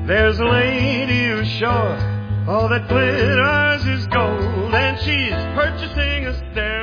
There's a lady who's sure all that glitters is gold, and she's purchasing a stair